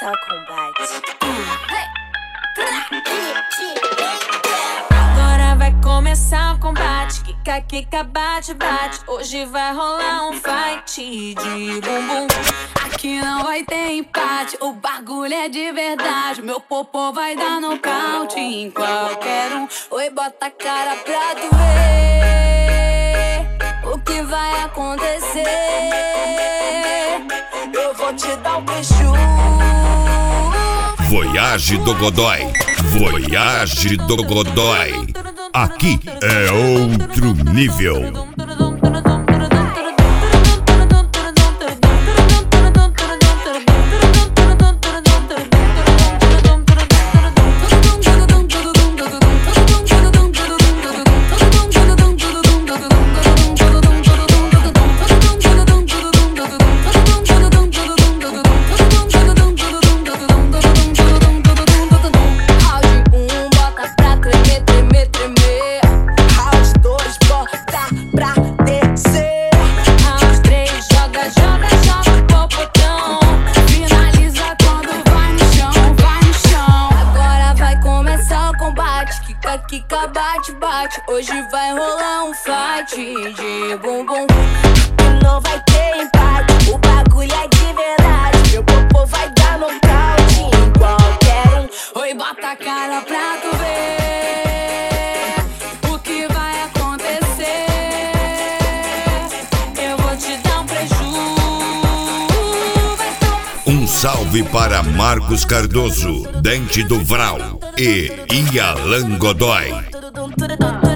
começar o combate. Agora vai começar o combate. Kika, kika, bate, bate. Hoje vai rolar um fight de bumbum. Aqui não vai ter empate, o bagulho é de verdade. Meu popô vai dar nocaute em qualquer um. Oi, bota a cara pra tu ver o que vai acontecer. Eu vou te dar um beijo. Voyage do Godoy, Voyage do Godoy. Aqui é outro nível. Kika, bate, bate. Hoje vai rolar um fight de bumbum. Não vai ter empate, o bagulho é de verdade. Meu popô vai dar nocaute em qualquer um. Oi, bota a cara pra tu ver o que vai acontecer. Eu vou te dar um preju. Um salve para Marcos Cardoso, Dente do Vral e Ialan Godoy.